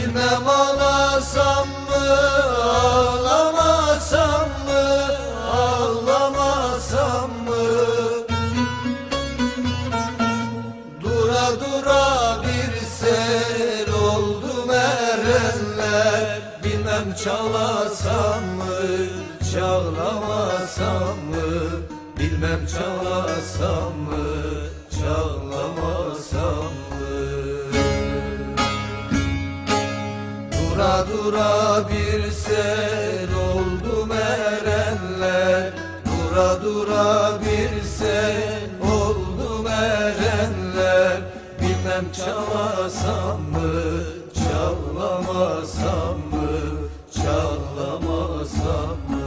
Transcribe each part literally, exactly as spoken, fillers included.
Bilmem ağlasam mı, ağlamasam mı, ağlamasam mı? Dura dura bir sel oldu erenler. Bilmem çağlasam mı, çağlamasam mı? Bilmem çağlasam mı, çağlamasam mı? Dura dura bir sel oldu erenler. Dura dura bir sel oldu erenler. Bilmem çağlasam mı, çağlamasam mı, çağlamasam mı?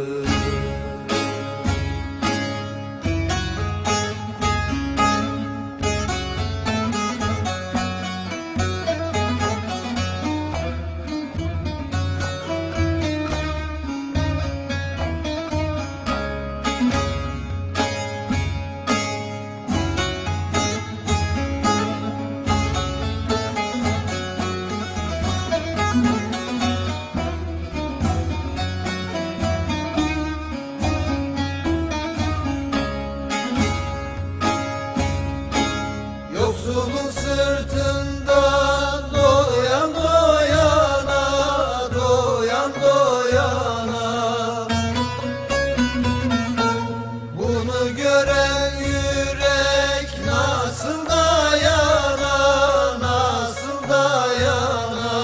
Yoksulun sırtından doyan doyana, doyan doyana. Bunu gören yürek nasıl dayana, nasıl dayana?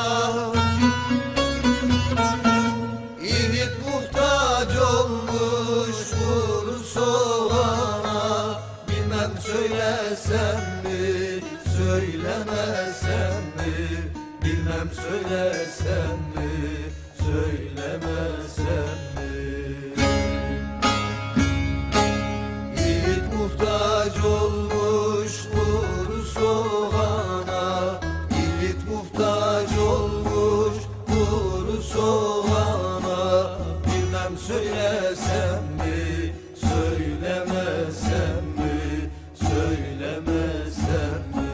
İvit muhtaç olmuş vur soğana. Bilmem söylesem mi, söylemesem mi? Bilmem söylesem mi, söylemesem mi? Yiğit muhtaç olmuş vur soğana. Yiğit muhtaç olmuş vur soğana. Bilmem söylesem mi, söylemesem mi? Söylemesem mi?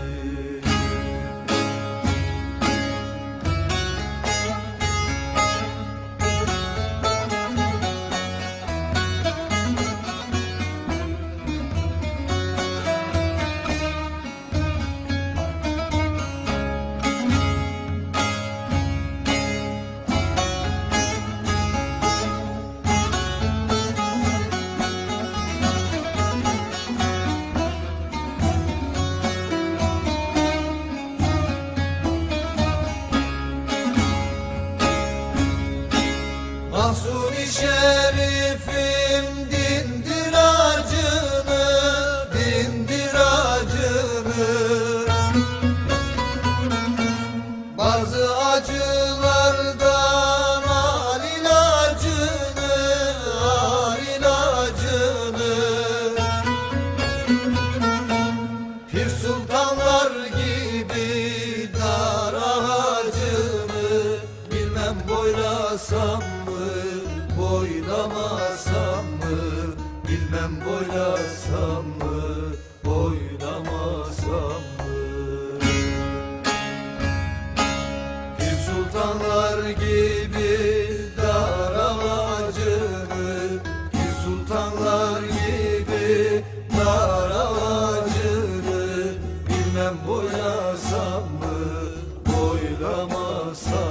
Mahsuni Şerif'im dindir acını, dindir acını. Bazı acılardan al ilacını, al ilacını. Pir sultanlar gibi dar ağacını. Bilmem boylasam mı, boylamasam mı? Bilmem boylasam mı, boylamasam mı? Bir sultanlar gibi dar ağacını. Bir sultanlar gibi dar ağacını. Bilmem boylasam mı, boylamasam mı?